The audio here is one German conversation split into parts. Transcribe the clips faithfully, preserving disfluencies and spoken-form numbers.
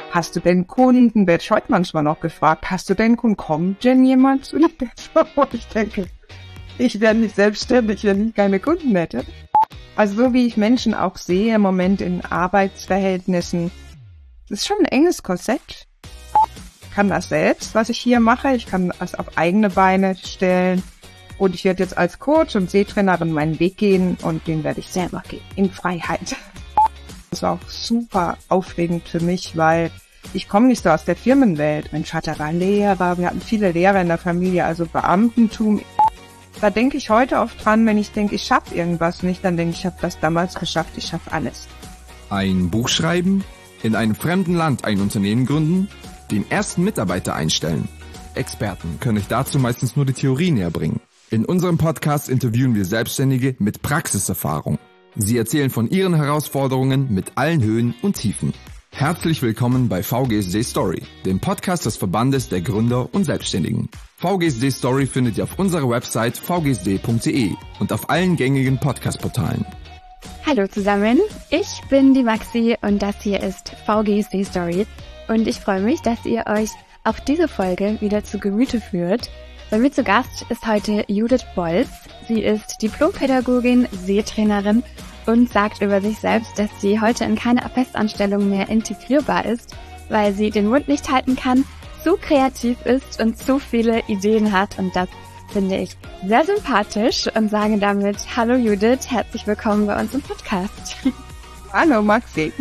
hast du denn Kunden? Werde ich heute manchmal noch gefragt, hast du denn Kunden? Kommt denn jemand zu dir? Wo ich denke, ich wäre nicht selbstständig, wenn ich keine Kunden hätte. Also so wie ich Menschen auch sehe im Moment in Arbeitsverhältnissen, das ist schon ein enges Korsett. Ich kann das selbst, was ich hier mache. Ich kann das auf eigene Beine stellen. Und ich werde jetzt als Coach und Seetrainerin meinen Weg gehen und den werde ich selber gehen, in Freiheit. Das war auch super aufregend für mich, weil ich komme nicht so aus der Firmenwelt. Mein Vater war Lehrer, wir hatten viele Lehrer in der Familie, also Beamtentum. Da denke ich heute oft dran, wenn ich denke, ich schaffe irgendwas nicht, dann denke ich, ich habe das damals geschafft, ich schaffe alles. Ein Buch schreiben, in einem fremden Land ein Unternehmen gründen, den ersten Mitarbeiter einstellen. Experten können euch dazu meistens nur die Theorie näher bringen. In unserem Podcast interviewen wir Selbstständige mit Praxiserfahrung. Sie erzählen von ihren Herausforderungen mit allen Höhen und Tiefen. Herzlich willkommen bei V G S D Story, dem Podcast des Verbandes der Gründer und Selbstständigen. V G S D Story findet ihr auf unserer Website v g s d punkt d e und auf allen gängigen Podcast-Portalen. Hallo zusammen, ich bin die Maxi und das hier ist V G S D Story und ich freue mich, dass ihr euch auch diese Folge wieder zu Gemüte führt. Bei mir zu Gast ist heute Judith Bolz. Sie ist Diplompädagogin, Seetrainerin und sagt über sich selbst, dass sie heute in keine Festanstellung mehr integrierbar ist, weil sie den Mund nicht halten kann, zu kreativ ist und zu viele Ideen hat. Und das finde ich sehr sympathisch und sage damit, hallo Judith, herzlich willkommen bei uns im Podcast. Hallo Maxi.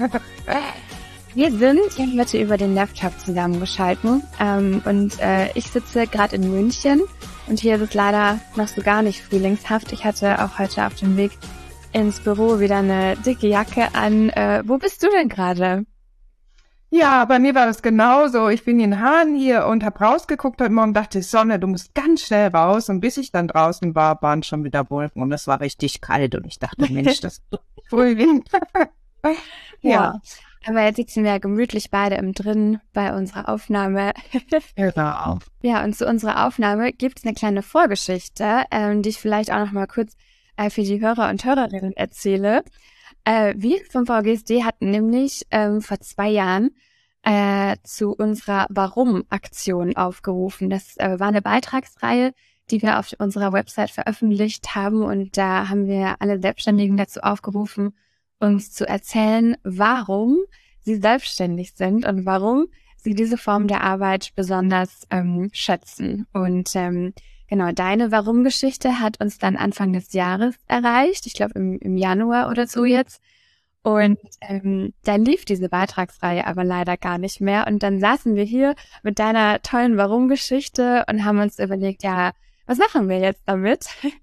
Wir sind ja heute über den Laptop zusammengeschaltet ähm, und äh, ich sitze gerade in München und hier ist es leider noch so gar nicht frühlingshaft. Ich hatte auch heute auf dem Weg ins Büro wieder eine dicke Jacke an. Äh, wo bist du denn gerade? Ja, bei mir war das genauso. Ich bin in Hahn hier und habe rausgeguckt heute Morgen und dachte, Sonne, du musst ganz schnell raus. Und bis ich dann draußen war, waren schon wieder Wolken und es war richtig kalt und ich dachte, Mensch, das ist Frühling. Ja. ja. Aber jetzt sitzen wir ja gemütlich beide im Drin bei unserer Aufnahme. Genau. Ja, und zu unserer Aufnahme gibt es eine kleine Vorgeschichte, ähm, die ich vielleicht auch noch mal kurz äh, für die Hörer und Hörerinnen erzähle. Äh, wir vom V G S D hatten nämlich ähm, vor zwei Jahren äh, zu unserer Warum-Aktion aufgerufen. Das äh, war eine Beitragsreihe, die wir auf unserer Website veröffentlicht haben. Und da haben wir alle Selbstständigen dazu aufgerufen, uns zu erzählen, warum sie selbstständig sind und warum sie diese Form der Arbeit besonders ähm, schätzen. Und ähm, genau, deine Warum-Geschichte hat uns dann Anfang des Jahres erreicht, ich glaube im, im Januar oder so jetzt. Und ähm, dann lief diese Beitragsreihe aber leider gar nicht mehr. Und dann saßen wir hier mit deiner tollen Warum-Geschichte und haben uns überlegt, ja, was machen wir jetzt damit?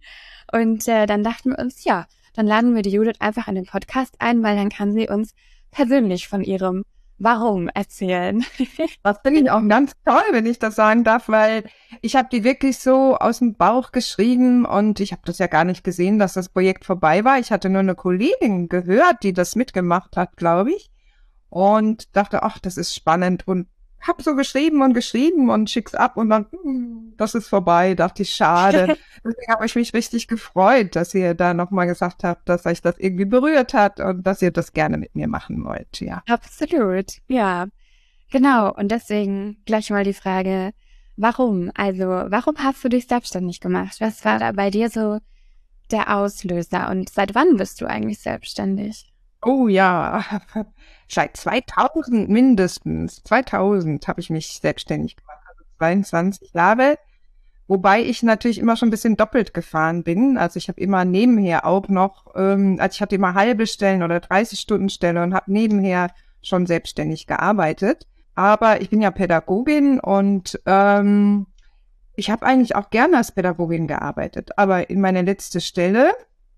Und äh, dann dachten wir uns, ja, dann laden wir die Judith einfach in den Podcast ein, weil dann kann sie uns persönlich von ihrem Warum erzählen. Das finde ich auch ganz toll, wenn ich das sagen darf, weil ich habe die wirklich so aus dem Bauch geschrieben und ich habe das ja gar nicht gesehen, dass das Projekt vorbei war. Ich hatte nur eine Kollegin gehört, die das mitgemacht hat, glaube ich, und dachte, ach, das ist spannend und hab so geschrieben und geschrieben und schick's ab und dann, hm, das ist vorbei, dachte ich, schade. Deswegen habe ich mich richtig gefreut, dass ihr da nochmal gesagt habt, dass euch das irgendwie berührt hat und dass ihr das gerne mit mir machen wollt, ja. Absolut, ja. Genau, und deswegen gleich mal die Frage, warum? Also, warum hast du dich selbstständig gemacht? Was war da bei dir so der Auslöser und seit wann bist du eigentlich selbstständig? Oh ja, seit zweitausend mindestens. zweitausend habe ich mich selbstständig gemacht, also zweiundzwanzig Jahre. Wobei ich natürlich immer schon ein bisschen doppelt gefahren bin. Also ich habe immer nebenher auch noch, ähm, also ich hatte immer halbe Stellen oder dreißig Stunden Stelle und habe nebenher schon selbstständig gearbeitet. Aber ich bin ja Pädagogin und ähm, ich habe eigentlich auch gerne als Pädagogin gearbeitet. Aber in meiner letzten Stelle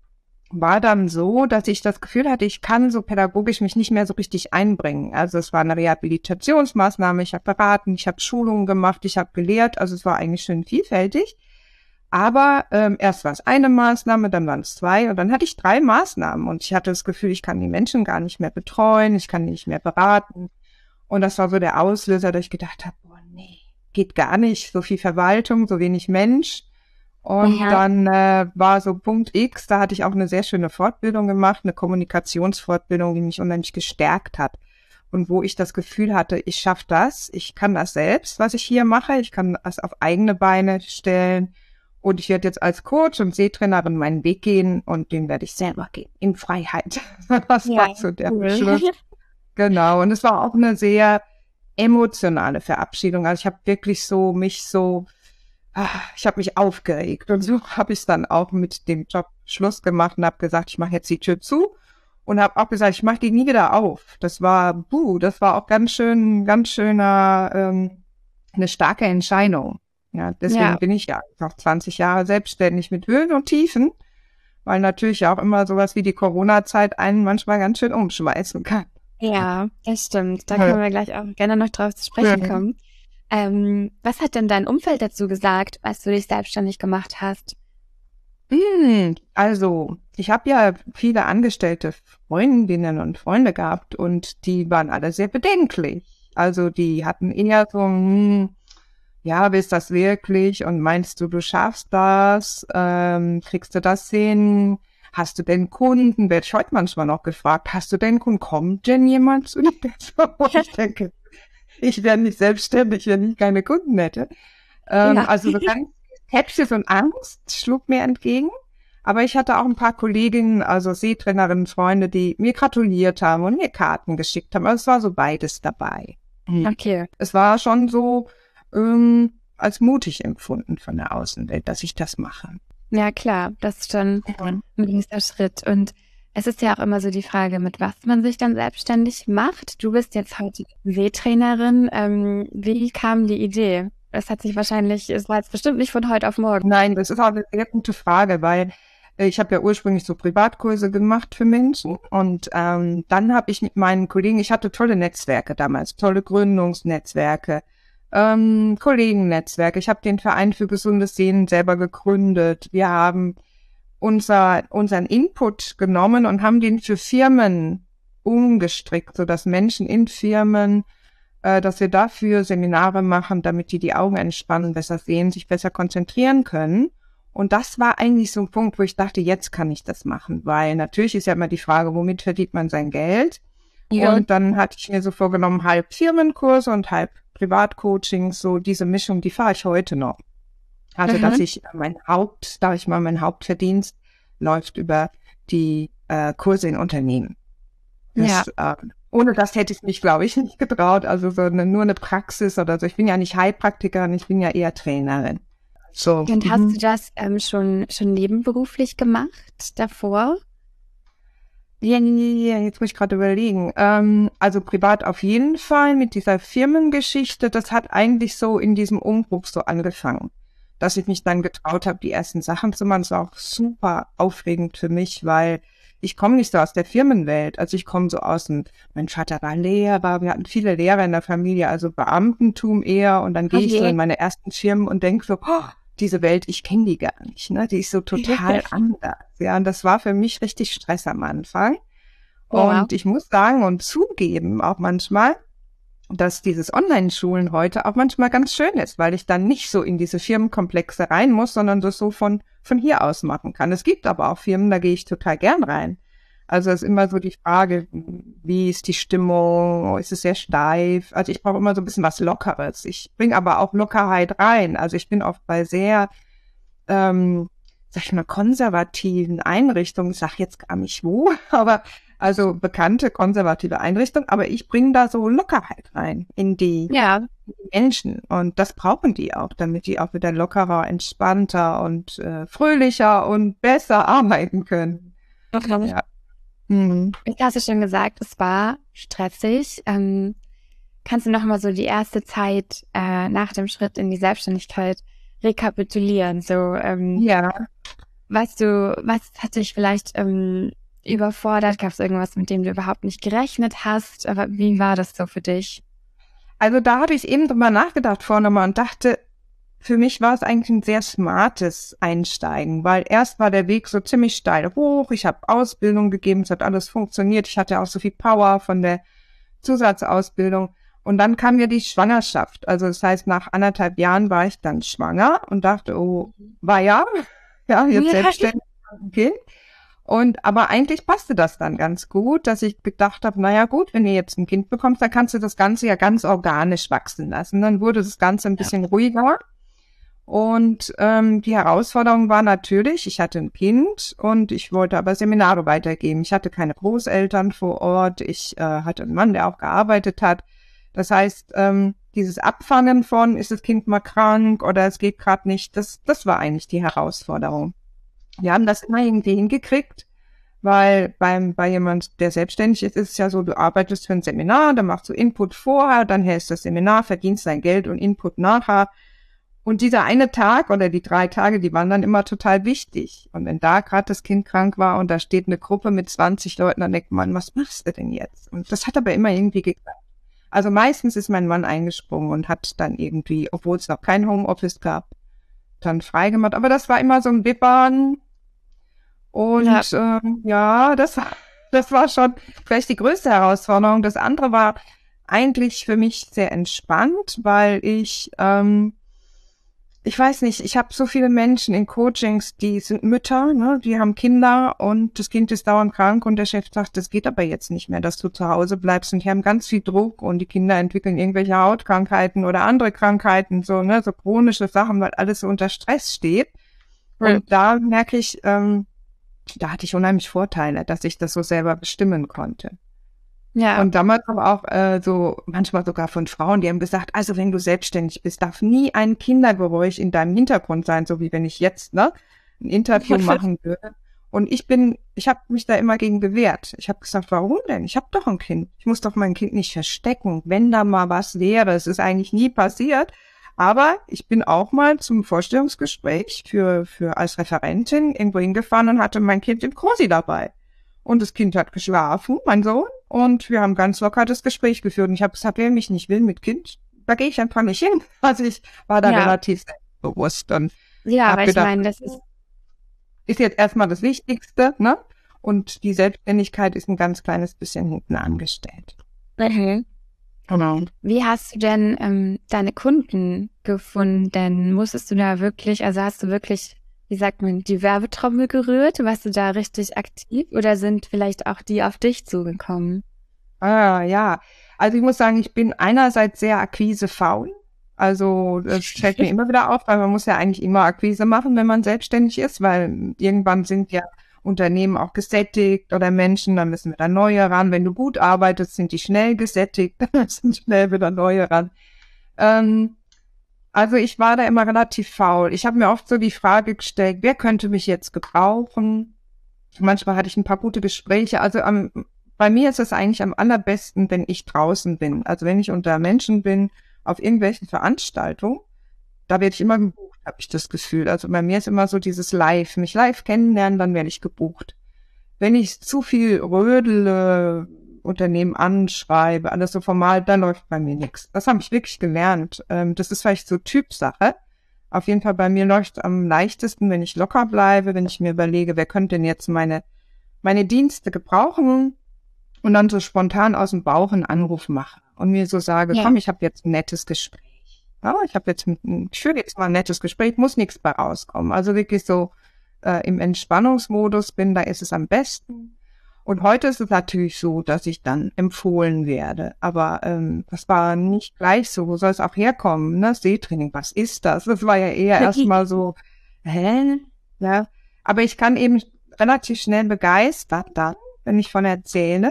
war dann so, dass ich das Gefühl hatte, ich kann so pädagogisch mich nicht mehr so richtig einbringen. Also es war eine Rehabilitationsmaßnahme, ich habe beraten, ich habe Schulungen gemacht, ich habe gelehrt, also es war eigentlich schön vielfältig. Aber ähm, erst war es eine Maßnahme, dann waren es zwei und dann hatte ich drei Maßnahmen und ich hatte das Gefühl, ich kann die Menschen gar nicht mehr betreuen, ich kann die nicht mehr beraten. Und das war so der Auslöser, dass ich gedacht habe, boah nee, geht gar nicht, so viel Verwaltung, so wenig Mensch. Und ja. dann äh, war so Punkt X, da hatte ich auch eine sehr schöne Fortbildung gemacht, eine Kommunikationsfortbildung, die mich unheimlich gestärkt hat. und wo ich das Gefühl hatte, ich schaffe das, ich kann das selbst, was ich hier mache, ich kann das auf eigene Beine stellen und ich werde jetzt als Coach und Seetrainerin meinen Weg gehen und den werde ich selber gehen, in Freiheit. Das Ja, war so der cool. Beschluss. Genau, und es war auch eine sehr emotionale Verabschiedung. Also ich habe wirklich so mich so, ah, ich habe mich aufgeregt und so habe ich dann auch mit dem Job Schluss gemacht und habe gesagt, ich mache jetzt die Tür zu und habe auch gesagt, ich mache die nie wieder auf. Das war, buh, das war auch ganz schön, ganz schöner, ähm, eine starke Entscheidung. Ja, deswegen Ja. bin ich ja noch zwanzig Jahre selbstständig mit Höhen und Tiefen, weil natürlich auch immer sowas wie die Corona-Zeit einen manchmal ganz schön umschmeißen kann. Ja, das stimmt. Da Ja. können wir gleich auch gerne noch drauf zu sprechen Ja. kommen. Ähm, was hat denn dein Umfeld dazu gesagt, als du dich selbstständig gemacht hast? Hm, also, ich habe ja viele angestellte Freundinnen und Freunde gehabt und die waren alle sehr bedenklich. Also, die hatten eher so, hm, ja, willst das wirklich und meinst du, du schaffst das? Ähm, kriegst du das hin? Hast du denn Kunden? Werde ich heute manchmal noch gefragt, hast du denn Kunden? Kommt denn jemand zu dir? Und ich denke, ich wäre nicht selbstständig, wenn ich keine Kunden hätte. Ähm, Ja. Also so ganz Skepsis und Angst schlug mir entgegen. Aber ich hatte auch ein paar Kolleginnen, also Seetrainerinnen, Freunde, die mir gratuliert haben und mir Karten geschickt haben. Also es war so beides dabei. Okay. Es war schon so ähm, als mutig empfunden von der Außenwelt, dass ich das mache. Ja, klar, das ist schon ein nächster Schritt. Und es ist ja auch immer so die Frage, mit was man sich dann selbstständig macht. Du bist jetzt heute Seetrainerin. Ähm, wie kam die Idee? Das hat sich wahrscheinlich, es war jetzt bestimmt nicht von heute auf morgen. Nein, das ist auch eine sehr gute Frage, weil äh, ich habe ja ursprünglich so Privatkurse gemacht für Menschen und ähm, dann habe ich mit meinen Kollegen, ich hatte tolle Netzwerke damals, tolle Gründungsnetzwerke, ähm, Kollegennetzwerke. Ich habe den Verein für gesundes Sehen selber gegründet. Wir haben unser, unseren Input genommen und haben den für Firmen umgestrickt, sodass Menschen in Firmen, äh, dass wir dafür Seminare machen, damit die die Augen entspannen, besser sehen, sich besser konzentrieren können. Und das war eigentlich so ein Punkt, wo ich dachte, jetzt kann ich das machen, weil natürlich ist ja immer die Frage, womit verdient man sein Geld? Ja. Und dann hatte ich mir so vorgenommen, halb Firmenkurse und halb Privatcoachings, so diese Mischung, die fahre ich heute noch. Also, Mhm. dass ich mein Haupt, sag ich mal, mein Hauptverdienst läuft über die äh, Kurse in Unternehmen. Das, äh, ohne das hätte ich mich, glaube ich, nicht getraut. Also so eine, nur eine Praxis oder so. Ich bin ja nicht Heilpraktikerin, ich bin ja eher Trainerin. So. Und hast mhm. du das ähm, schon, schon nebenberuflich gemacht davor? Ja, ja, ja, jetzt muss ich gerade überlegen. Ähm, also privat auf jeden Fall mit dieser Firmengeschichte. Das hat eigentlich so in diesem Umbruch so angefangen, dass ich mich dann getraut habe, die ersten Sachen zu machen. Das war auch super aufregend für mich, weil ich komme nicht so aus der Firmenwelt. Also ich komme so aus dem, mein Vater war Lehrer, wir hatten viele Lehrer in der Familie, also Beamtentum eher. Und dann gehe ich so Okay. in meine ersten Firmen und denke so, oh, diese Welt, ich kenne die gar nicht, ne? Die ist so total anders. Ja, und das war für mich richtig Stress am Anfang. Ja. Und ich muss sagen und zugeben auch manchmal, dass dieses Online-Schulen heute auch manchmal ganz schön ist, weil ich dann nicht so in diese Firmenkomplexe rein muss, sondern das so von, von hier aus machen kann. Es gibt aber auch Firmen, da gehe ich total gern rein. Also es ist immer so die Frage, wie ist die Stimmung, ist es sehr steif? Also ich brauche immer so ein bisschen was Lockeres. Ich bringe aber auch Lockerheit rein. Also ich bin oft bei sehr, ähm, sag ich mal, konservativen Einrichtungen, ich sag jetzt gar nicht wo, aber also bekannte konservative Einrichtungen, aber ich bringe da so Lockerheit rein in die Ja. Menschen und das brauchen die auch, damit die auch wieder lockerer, entspannter und äh, fröhlicher und besser arbeiten können. Ja. Mhm. Jetzt hast du schon gesagt, es war stressig. Ähm, kannst du noch mal so die erste Zeit äh, nach dem Schritt in die Selbstständigkeit rekapitulieren? So, ähm, Ja, was du, was hat dich vielleicht ähm, überfordert? Gab es irgendwas, mit dem du überhaupt nicht gerechnet hast? Aber wie war das so für dich? also da habe ich eben drüber nachgedacht vorne mal und dachte, für mich war es eigentlich ein sehr smartes Einsteigen, weil erst war der Weg so ziemlich steil hoch, ich habe Ausbildung gegeben, es hat alles funktioniert, ich hatte auch so viel Power von der Zusatzausbildung und dann kam ja die Schwangerschaft, also das heißt, nach anderthalb Jahren war ich dann schwanger und dachte, oh, war ja, ja, jetzt Ja. selbstständig, okay. Und aber eigentlich passte das dann ganz gut, dass ich gedacht habe, naja gut, wenn ihr jetzt ein Kind bekommst, dann kannst du das Ganze ja ganz organisch wachsen lassen. Dann wurde das Ganze ein bisschen ja. ruhiger. Und ähm, die Herausforderung war natürlich, ich hatte ein Kind und ich wollte aber Seminare weitergeben. Ich hatte keine Großeltern vor Ort. Ich äh, hatte einen Mann, der auch gearbeitet hat. Das heißt, ähm, dieses Abfangen von, ist das Kind mal krank oder es geht gerade nicht, das, das war eigentlich die Herausforderung. Wir haben das immer irgendwie hingekriegt, weil beim, bei jemand, der selbstständig ist, ist es ja so, du arbeitest für ein Seminar, dann machst du Input vorher, dann hältst du das Seminar, verdienst dein Geld und Input nachher. Und dieser eine Tag oder die drei Tage, die waren dann immer total wichtig. Und wenn da gerade das Kind krank war und da steht eine Gruppe mit zwanzig Leuten, dann denkt man, was machst du denn jetzt? Und das hat aber immer irgendwie geklappt. Also meistens ist mein Mann eingesprungen und hat dann irgendwie, obwohl es noch kein Homeoffice gab, dann freigemacht. Aber das war immer so ein Bibbern. Und ja, ähm, ja das, das war schon vielleicht die größte Herausforderung. Das andere war eigentlich für mich sehr entspannt, weil ich, ähm, ich weiß nicht, ich habe so viele Menschen in Coachings, die sind Mütter, ne, die haben Kinder und das Kind ist dauernd krank und der Chef sagt, das geht aber jetzt nicht mehr, dass du zu Hause bleibst, und die haben ganz viel Druck und die Kinder entwickeln irgendwelche Hautkrankheiten oder andere Krankheiten, so, ne, so chronische Sachen, weil alles so unter Stress steht. Und ja. da merke ich, ähm, da hatte ich unheimlich Vorteile, dass ich das so selber bestimmen konnte. Ja. Und damals aber auch äh, so manchmal sogar von Frauen, die haben gesagt, also wenn du selbstständig bist, darf nie ein Kindergeräusch in deinem Hintergrund sein, so wie wenn ich jetzt ne ein Interview machen würde. Und ich bin, ich habe mich da immer gegen gewehrt. Ich habe gesagt, warum denn? Ich habe doch ein Kind. Ich muss doch mein Kind nicht verstecken, wenn da mal was wäre. Es ist eigentlich nie passiert. Aber ich bin auch mal zum Vorstellungsgespräch für für als Referentin irgendwo hingefahren und hatte mein Kind im Krosi dabei. Und das Kind hat geschlafen, mein Sohn, und wir haben ganz locker das Gespräch geführt. Und ich habe gesagt, wer mich nicht will mit Kind, da gehe ich einfach nicht hin. Also ich war da ja. relativ selbstbewusst. Und ja, aber gedacht, ich meine, das ist... ist jetzt erstmal das Wichtigste, ne? Und die Selbstständigkeit ist ein ganz kleines bisschen hinten angestellt. Mhm. Genau. Wie hast du denn ähm, deine Kunden gefunden? Musstest du da wirklich, also hast du wirklich, wie sagt man, die Werbetrommel gerührt? Warst du da richtig aktiv oder sind vielleicht auch die auf dich zugekommen? Ah, ja. Also ich muss sagen, ich bin einerseits sehr akquisefaul. Also das fällt mir immer wieder auf, weil man muss ja eigentlich immer Akquise machen, wenn man selbstständig ist, weil irgendwann sind ja Unternehmen auch gesättigt oder Menschen, dann müssen wieder neue ran. Wenn du gut arbeitest, sind die schnell gesättigt, dann sind schnell wieder neue ran. Ähm, also ich war da immer relativ faul. Ich habe mir oft so die Frage gestellt, wer könnte mich jetzt gebrauchen? Manchmal hatte ich ein paar gute Gespräche. Also am, bei mir ist es eigentlich am allerbesten, wenn ich draußen bin. Also wenn ich unter Menschen bin, auf irgendwelchen Veranstaltungen, da werde ich immer gebucht, habe ich das Gefühl. Also bei mir ist immer so dieses Live, mich live kennenlernen, dann werde ich gebucht. Wenn ich zu viel rödele, Unternehmen anschreibe, alles so formal, da läuft bei mir nichts. Das habe ich wirklich gelernt. Ähm, das ist vielleicht so Typsache. Auf jeden Fall bei mir läuft es am leichtesten, wenn ich locker bleibe, wenn ich mir überlege, wer könnte denn jetzt meine, meine Dienste gebrauchen und dann so spontan aus dem Bauch einen Anruf mache und mir so sage, ja. komm, ich habe jetzt ein nettes Gespräch. Ja, ich habe jetzt, ich führe jetzt mal ein nettes Gespräch, muss nichts bei rauskommen. Also wirklich so äh, im Entspannungsmodus bin, da ist es am besten. Und heute ist es natürlich so, dass ich dann empfohlen werde. Aber ähm, das war nicht gleich so. Wo soll es auch herkommen? Ne? Seetraining, was ist das? Das war ja eher erstmal so, hä? Ja. Aber ich kann eben relativ schnell begeistern dann, wenn ich von erzähle.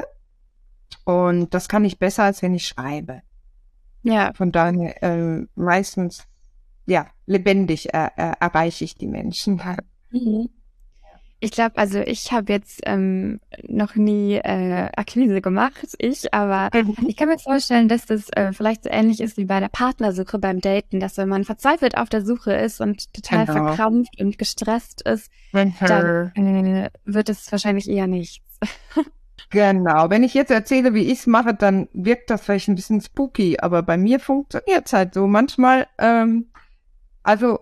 Und das kann ich besser, als wenn ich schreibe. Ja. Von daher äh, meistens, ja, lebendig äh, äh, erreiche ich die Menschen. Mhm. Ich glaube, also ich habe jetzt ähm, noch nie äh, Akquise gemacht, ich, aber ich kann mir vorstellen, dass das äh, vielleicht so ähnlich ist wie bei der Partnersuche beim Daten, dass wenn man verzweifelt auf der Suche ist und total genau. verkrampft und gestresst ist, dann äh, wird es wahrscheinlich eher nichts. Genau, wenn ich jetzt erzähle, wie ich es mache, dann wirkt das vielleicht ein bisschen spooky, aber bei mir funktioniert es halt so. Manchmal, ähm, also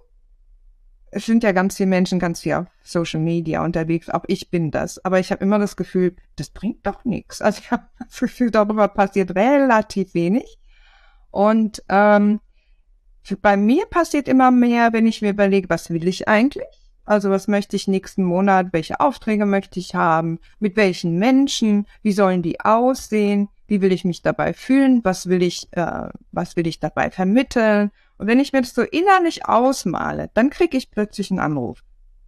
es sind ja ganz viele Menschen ganz viel auf Social Media unterwegs, auch ich bin das, aber ich habe immer das Gefühl, das bringt doch nichts. Also ich habe das Gefühl, darüber passiert relativ wenig und ähm, bei mir passiert immer mehr, wenn ich mir überlege, was will ich eigentlich? Also was möchte ich nächsten Monat, welche Aufträge möchte ich haben, mit welchen Menschen, wie sollen die aussehen, wie will ich mich dabei fühlen, was will ich, äh, was will ich dabei vermitteln. Und wenn ich mir das so innerlich ausmale, dann kriege ich plötzlich einen Anruf.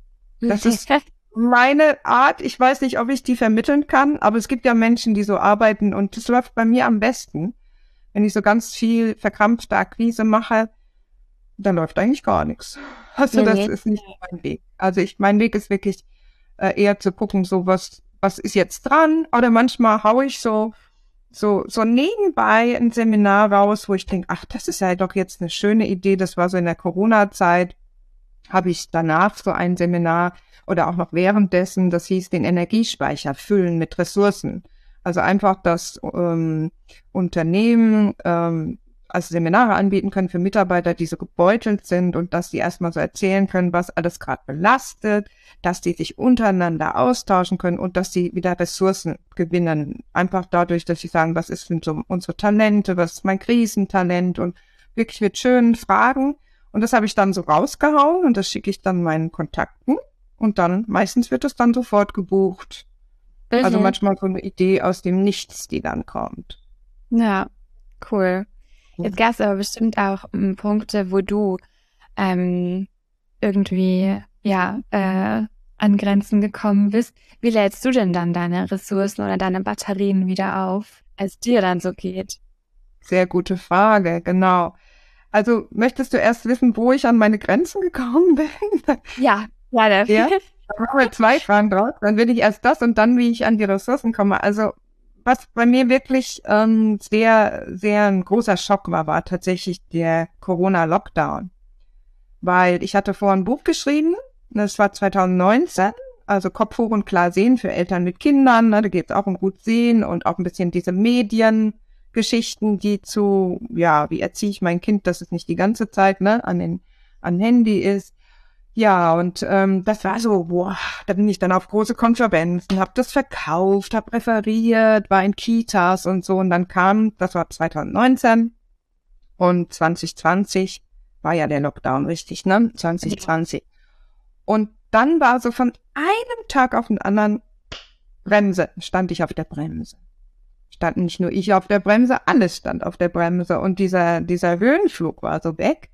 Das ist meine Art. Ich weiß nicht, ob ich die vermitteln kann, aber es gibt ja Menschen, die so arbeiten und das läuft bei mir am besten. Wenn ich so ganz viel verkrampfte Akquise mache, dann läuft eigentlich gar nichts. Also das Nee. ist nicht mein Weg. Also ich, mein Weg ist wirklich äh, eher zu gucken, so was, was ist jetzt dran? Oder manchmal haue ich so so so nebenbei ein Seminar raus, wo ich denke, ach, das ist ja doch jetzt eine schöne Idee. Das war so in der Corona-Zeit, habe ich danach so ein Seminar oder auch noch währenddessen, das hieß den Energiespeicher füllen mit Ressourcen. Also einfach, dass ähm, Unternehmen ähm, also Seminare anbieten können für Mitarbeiter, die so gebeutelt sind und dass die erstmal so erzählen können, was alles gerade belastet, dass die sich untereinander austauschen können und dass sie wieder Ressourcen gewinnen. Einfach dadurch, dass sie sagen, was ist denn so unsere Talente, was ist mein Krisentalent und wirklich mit schönen Fragen. Und das habe ich dann so rausgehauen und das schicke ich dann meinen Kontakten und dann meistens wird es dann sofort gebucht. Mhm. Also manchmal so eine Idee aus dem Nichts, die dann kommt. Ja, cool. Jetzt gab es aber bestimmt auch ähm, Punkte, wo du ähm, irgendwie ja äh, an Grenzen gekommen bist. Wie lädst du denn dann deine Ressourcen oder deine Batterien wieder auf, als dir dann so geht? Sehr gute Frage, genau. Also möchtest du erst wissen, wo ich an meine Grenzen gekommen bin? Ja, leider. Ja, da machen wir zwei Fragen draus. Dann will ich erst das und dann, wie ich an die Ressourcen komme. Also was bei mir wirklich ähm, sehr, sehr ein großer Schock war, war tatsächlich der Corona-Lockdown. Weil ich hatte vorher ein Buch geschrieben, das war zwanzig neunzehn, also Kopf hoch und klar sehen für Eltern mit Kindern. Ne, da geht es auch um gut sehen und auch ein bisschen diese Mediengeschichten, die zu, ja, wie erziehe ich mein Kind, dass es nicht die ganze Zeit ne, an den an Handy ist. Ja, und ähm, das war so, boah, da bin ich dann auf große Konferenzen, habe das verkauft, habe referiert, war in Kitas und so. Und dann kam, das war zwanzig neunzehn und zwanzig zwanzig war ja der Lockdown, richtig, ne? zwanzig zwanzig. Und dann war so von einem Tag auf den anderen Bremse, stand ich auf der Bremse. Stand nicht nur ich auf der Bremse, alles stand auf der Bremse. Und dieser, dieser Höhenflug war so weg.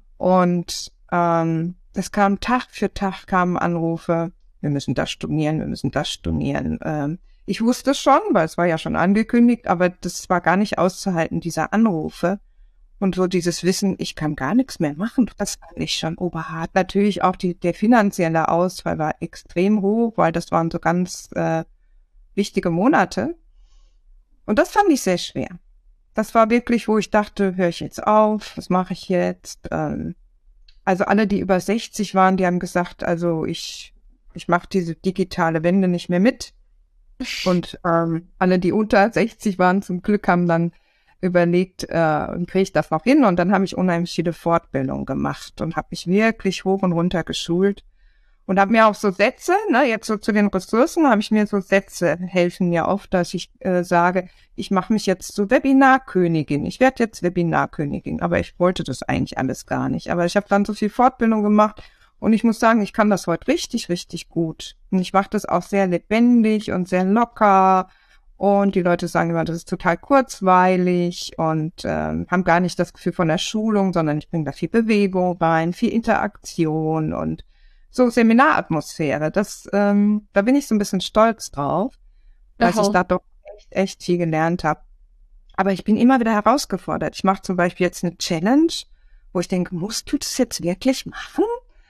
Und ähm, das kam Tag für Tag, kamen Anrufe, wir müssen das stornieren, wir müssen das stornieren. Ähm, ich wusste es schon, weil es war ja schon angekündigt, aber das war gar nicht auszuhalten, diese Anrufe. Und so dieses Wissen, ich kann gar nichts mehr machen, das fand ich schon oberhart. Natürlich auch die, der finanzielle Ausfall war extrem hoch, weil das waren so ganz äh, wichtige Monate. Und das fand ich sehr schwer. Das war wirklich, wo ich dachte, höre ich jetzt auf, was mache ich jetzt? Ähm, Also alle, die über sechzig waren, die haben gesagt, also ich ich mache diese digitale Wende nicht mehr mit. Und ähm, alle, die unter sechzig waren, zum Glück haben dann überlegt, äh, kriege ich das noch hin? Und dann habe ich unheimlich viele Fortbildungen gemacht und habe mich wirklich hoch und runter geschult. Und habe mir auch so Sätze, ne, jetzt so zu den Ressourcen, habe ich mir so Sätze, helfen mir oft, dass ich äh, sage, ich mache mich jetzt zur Webinarkönigin. Ich werde jetzt Webinarkönigin, aber ich wollte das eigentlich alles gar nicht. Aber ich habe dann so viel Fortbildung gemacht und ich muss sagen, ich kann das heute richtig, richtig gut. Und ich mache das auch sehr lebendig und sehr locker. Und die Leute sagen immer, das ist total kurzweilig und ähm, haben gar nicht das Gefühl von der Schulung, sondern ich bringe da viel Bewegung rein, viel Interaktion und so Seminaratmosphäre, das, ähm, da bin ich so ein bisschen stolz drauf, dass Aha. ich da doch echt, echt viel gelernt habe. Aber ich bin immer wieder herausgefordert. Ich mache zum Beispiel jetzt eine Challenge, wo ich denke, musst du das jetzt wirklich machen?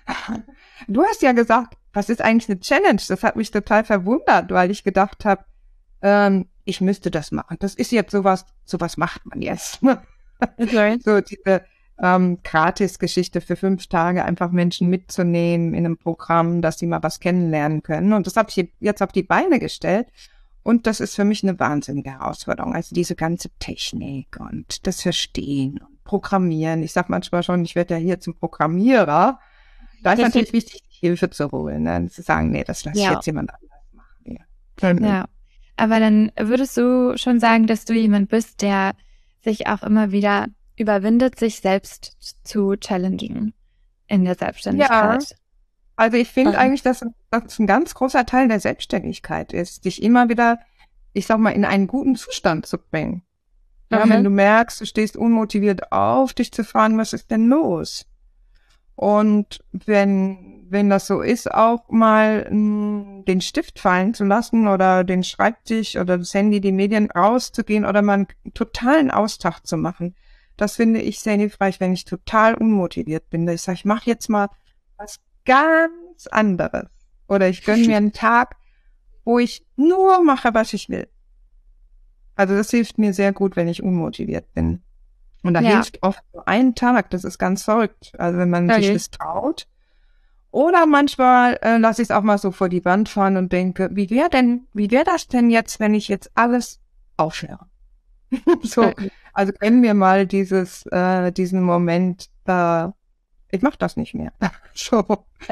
Du hast ja gesagt, was ist eigentlich eine Challenge? Das hat mich total verwundert, weil ich gedacht habe, ähm, ich müsste das machen. Das ist jetzt sowas, sowas macht man jetzt. Okay. So diese ähm, Gratis-Geschichte für fünf Tage, einfach Menschen mitzunehmen in einem Programm, dass sie mal was kennenlernen können. Und das habe ich jetzt auf die Beine gestellt. Und das ist für mich eine wahnsinnige Herausforderung. Also diese ganze Technik und das Verstehen und Programmieren. Ich sage manchmal schon, ich werde ja hier zum Programmierer. Da ist natürlich wichtig, Hilfe zu holen. Ne? Zu sagen, nee, das lasse ich Ja. jetzt jemand anders machen. Ja. Ja, aber dann würdest du schon sagen, dass du jemand bist, der sich auch immer wieder überwindet, sich selbst zu challengen in der Selbstständigkeit. Also ich finde Mhm. eigentlich, dass das ein ganz großer Teil der Selbstständigkeit ist, dich immer wieder, ich sag mal, in einen guten Zustand zu bringen. Ja, Mhm. wenn du merkst, du stehst unmotiviert auf, dich zu fragen, was ist denn los? Und wenn, wenn das so ist, auch mal mh, den Stift fallen zu lassen oder den Schreibtisch oder das Handy, die Medien rauszugehen oder mal einen totalen Austag zu machen. Das finde ich sehr hilfreich, wenn ich total unmotiviert bin. Ich sage, ich mache jetzt mal was ganz anderes. Oder ich gönne mir einen Tag, wo ich nur mache, was ich will. Also das hilft mir sehr gut, wenn ich unmotiviert bin. Und da Ja. hilft oft so ein Tag, das ist ganz verrückt. Also wenn man Okay. sich das traut. Oder manchmal äh, lasse ich es auch mal so vor die Wand fahren und denke, wie wäre denn, wie wäre das denn jetzt, wenn ich jetzt alles aufhöre? So, Okay. also kennen wir mal dieses, äh, diesen Moment, äh, ich mache das nicht mehr. So.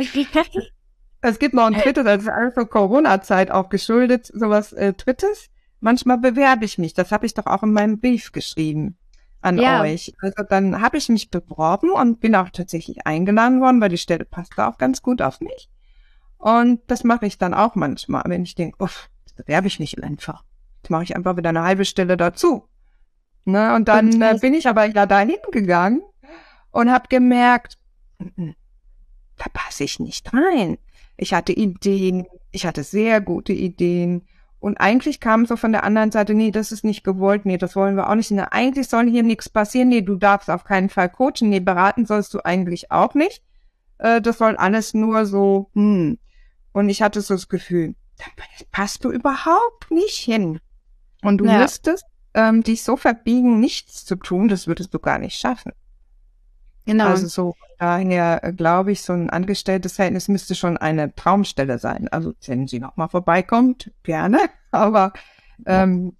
Es gibt noch ein drittes, das ist alles so Corona-Zeit auch geschuldet, sowas äh, drittes. Manchmal bewerbe ich mich, das habe ich doch auch in meinem Brief geschrieben an Ja. euch. Also dann habe ich mich beworben und bin auch tatsächlich eingeladen worden, weil die Stelle passte auch ganz gut auf mich. Und das mache ich dann auch manchmal, wenn ich denke, uff, das bewerbe ich mich einfach. Jetzt mache ich einfach wieder eine halbe Stelle dazu. Ne? Und dann Und äh, das- bin ich aber ja dahin gegangen und habe gemerkt, "Mm, da passe ich nicht rein. Ich hatte Ideen, ich hatte sehr gute Ideen. Und eigentlich kam so von der anderen Seite, nee, das ist nicht gewollt, nee, das wollen wir auch nicht. Nee, eigentlich soll hier nichts passieren, nee, du darfst auf keinen Fall coachen, nee, beraten sollst du eigentlich auch nicht. Äh, das soll alles nur so, hm. Und ich hatte so das Gefühl, da passt du überhaupt nicht hin. Und du Ja. müsstest ähm, dich so verbiegen, nichts zu tun, das würdest du gar nicht schaffen. Genau. Also so daher äh, glaube ich, so ein angestelltes Verhältnis müsste schon eine Traumstelle sein. Also wenn sie noch mal vorbeikommt, gerne. Aber ähm,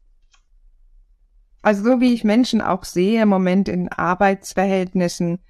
also so wie ich Menschen auch sehe im Moment in Arbeitsverhältnissen,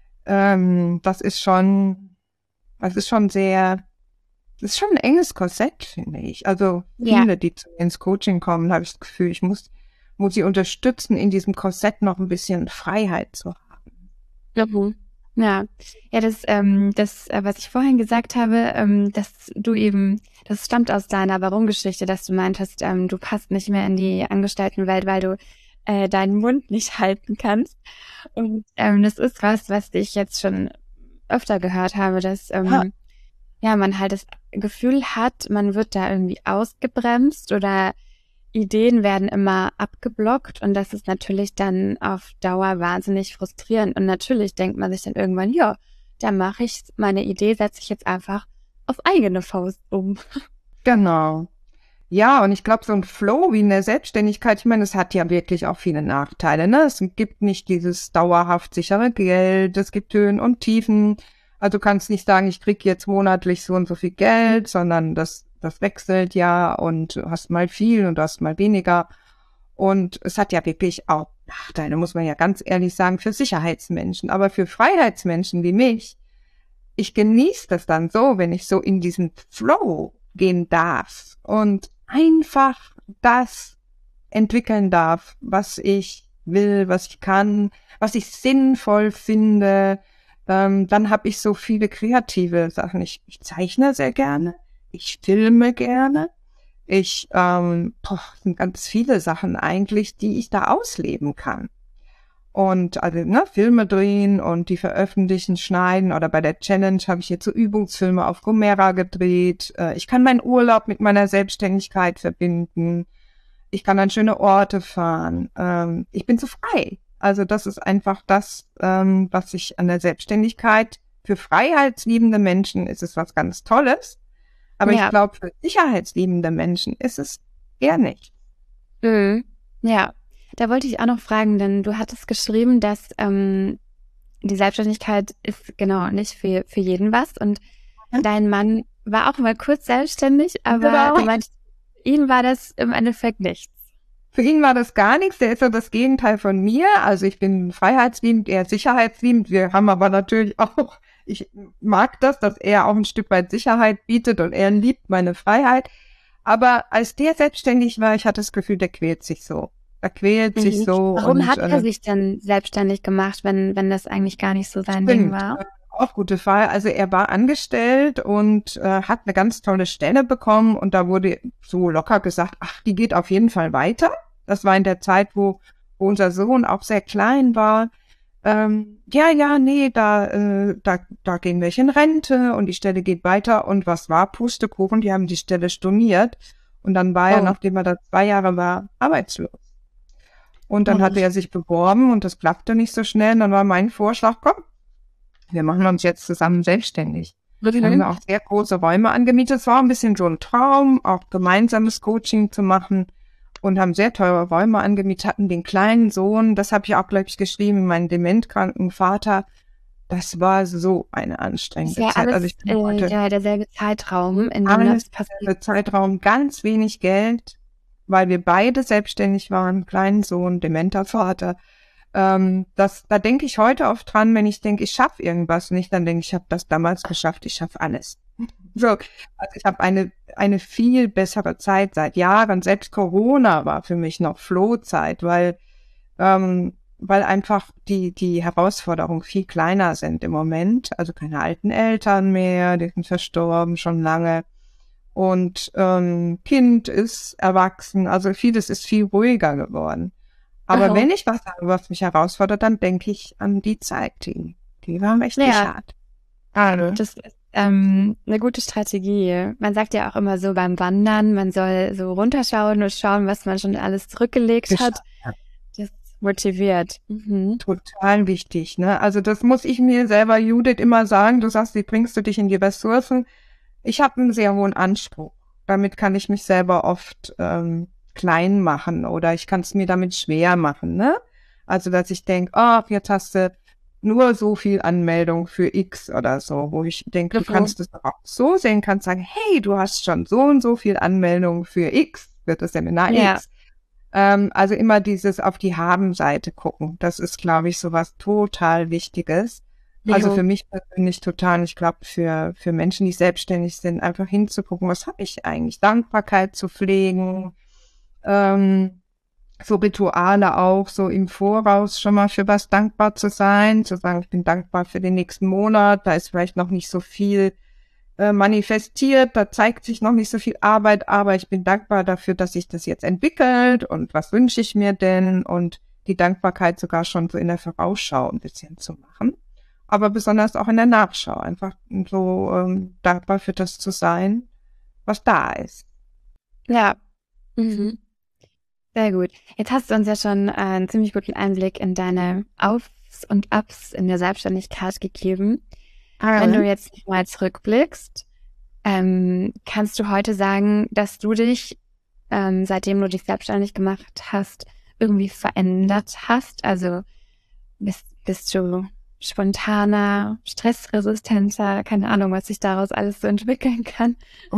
ähm, das ist schon, das ist schon sehr, das ist schon ein enges Korsett, finde ich. Also Ja. viele, die zu mir ins Coaching kommen, habe ich das Gefühl, ich muss, muss sie unterstützen, in diesem Korsett noch ein bisschen Freiheit zu haben. Mhm. Ja, ja, das, ähm, das, äh, was ich vorhin gesagt habe, ähm, dass du eben, das stammt aus deiner Warum-Geschichte, dass du meintest, ähm, du passt nicht mehr in die Angestelltenwelt, weil du äh, deinen Mund nicht halten kannst. Und ähm, das ist was, was ich jetzt schon öfter gehört habe, dass ähm, Ja. ja, man halt das Gefühl hat, man wird da irgendwie ausgebremst oder Ideen werden immer abgeblockt und das ist natürlich dann auf Dauer wahnsinnig frustrierend. Und natürlich denkt man sich dann irgendwann, ja, da mache ich meine Idee, setze ich jetzt einfach auf eigene Faust um. Genau. Ja, und ich glaube, so ein Flow wie in der Selbstständigkeit, ich meine, es hat ja wirklich auch viele Nachteile, ne? Es gibt nicht dieses dauerhaft sichere Geld, es gibt Höhen und Tiefen. Also du kannst nicht sagen, ich krieg jetzt monatlich so und so viel Geld, sondern das, das wechselt ja und du hast mal viel und du hast mal weniger. Und es hat ja wirklich auch Nachteile, muss man ja ganz ehrlich sagen, für Sicherheitsmenschen. Aber für Freiheitsmenschen wie mich, ich genieße das dann so, wenn ich so in diesen Flow gehen darf und einfach das entwickeln darf, was ich will, was ich kann, was ich sinnvoll finde. Ähm, dann habe ich so viele kreative Sachen. Ich, ich zeichne sehr gerne, ich filme gerne. Ich, ähm, boah, sind ganz viele Sachen eigentlich, die ich da ausleben kann. Und also ne, Filme drehen und die veröffentlichen, schneiden oder bei der Challenge habe ich jetzt so Übungsfilme auf Gomera gedreht. Äh, ich kann meinen Urlaub mit meiner Selbstständigkeit verbinden. Ich kann an schöne Orte fahren. Ähm, ich bin so frei. Also das ist einfach das, ähm, was ich an der Selbstständigkeit für freiheitsliebende Menschen ist es was ganz Tolles. Aber Ja. ich glaube, für sicherheitsliebende Menschen ist es eher nicht. Mhm. Ja, da wollte ich auch noch fragen, denn du hattest geschrieben, dass ähm, die Selbstständigkeit ist genau nicht für, für jeden was und Mhm. dein Mann war auch mal kurz selbstständig, aber Genau. du meinst, ihm war das im Endeffekt nichts. Für ihn war das gar nichts. Der ist so das Gegenteil von mir. Also ich bin freiheitsliebend, er sicherheitsliebend. Wir haben aber natürlich auch, ich mag das, dass er auch ein Stück weit Sicherheit bietet und er liebt meine Freiheit. Aber als der selbstständig war, ich hatte das Gefühl, der quält sich so. Er quält sich Mhm. so. Warum und, hat er äh, sich denn selbstständig gemacht, wenn, wenn das eigentlich gar nicht so sein stimmt. Ding war? auch gute Frage. Also er war angestellt und äh, hat eine ganz tolle Stelle bekommen und da wurde so locker gesagt, ach, die geht auf jeden Fall weiter. Das war in der Zeit, wo, wo unser Sohn auch sehr klein war. Ähm, ja, ja, nee, da, äh, da, da gehen welche in Rente und die Stelle geht weiter. Und was war? Pustekuchen, die haben die Stelle storniert. Und dann war er, Oh. nachdem er da zwei Jahre war, arbeitslos. Und dann Oh. hatte er sich beworben und das klappte nicht so schnell. Und dann war mein Vorschlag, komm, wir machen uns jetzt zusammen selbstständig. Da haben wir auch sehr große Räume angemietet. Es war ein bisschen so ein Traum, auch gemeinsames Coaching zu machen. Und haben sehr teure Räume angemietet, hatten den kleinen Sohn, das habe ich auch, glaube ich, geschrieben, meinen dementkranken Vater. Das war so eine Ist anstrengende ja Zeit. alles Also ich bin äh, heute der, derselbe Zeitraum, in dem alles das passiert. für Zeitraum ganz wenig Geld, weil wir beide selbstständig waren, kleinen Sohn, dementer Vater. Ähm, das, da denke ich heute oft dran, wenn ich denke, ich schaffe irgendwas nicht, dann denke ich, ich habe das damals geschafft, ich schaffe alles. So, also ich habe eine eine viel bessere Zeit seit Jahren. Selbst Corona war für mich noch Flohzeit, weil ähm, weil einfach die die Herausforderungen viel kleiner sind im Moment. Also keine alten Eltern mehr, die sind verstorben schon lange. Und ähm, Kind ist erwachsen, also vieles ist viel ruhiger geworden. Aber Aha. wenn ich was habe, was mich herausfordert, dann denke ich an die Zeit, die, die war richtig Ja. hart. Also, Das ist ähm, eine gute Strategie. Man sagt ja auch immer so beim Wandern, man soll so runterschauen und schauen, was man schon alles zurückgelegt hat. geschafft. Das motiviert. Mhm. Total wichtig, ne? Also das muss ich mir selber, Judith, immer sagen. Du sagst, wie bringst du dich in die Ressourcen? Ich habe einen sehr hohen Anspruch. Damit kann ich mich selber oft ähm, klein machen oder ich kann es mir damit schwer machen, ne? Also dass ich denke, ach, jetzt hast du nur so viel Anmeldung für X oder so, wo ich denke, du Mhm. kannst es doch auch so sehen, kannst sagen, hey, du hast schon so und so viel Anmeldung für X, für das Seminar Ja. X. Ähm, also immer dieses auf die Haben-Seite gucken. Das ist, glaube ich, so was total Wichtiges. Also Jo. für mich persönlich total, ich glaube, für, für Menschen, die selbstständig sind, einfach hinzugucken, was habe ich eigentlich? Dankbarkeit zu pflegen, ähm, so Rituale auch, so im Voraus schon mal für was dankbar zu sein, zu sagen, ich bin dankbar für den nächsten Monat, da ist vielleicht noch nicht so viel äh, manifestiert, da zeigt sich noch nicht so viel Arbeit, aber ich bin dankbar dafür, dass sich das jetzt entwickelt und was wünsche ich mir denn und die Dankbarkeit sogar schon so in der Vorausschau ein bisschen zu machen, aber besonders auch in der Nachschau, einfach so ähm, dankbar für das zu sein, was da ist. Ja. Mhm. Sehr gut. Jetzt hast du uns ja schon äh, einen ziemlich guten Einblick in deine Aufs und Ups in der Selbstständigkeit gegeben. Wenn du jetzt mal zurückblickst, ähm, kannst du heute sagen, dass du dich, ähm, seitdem du dich selbstständig gemacht hast, irgendwie verändert hast? Also bist, bist du spontaner, stressresistenter, keine Ahnung, was sich daraus alles so entwickeln kann.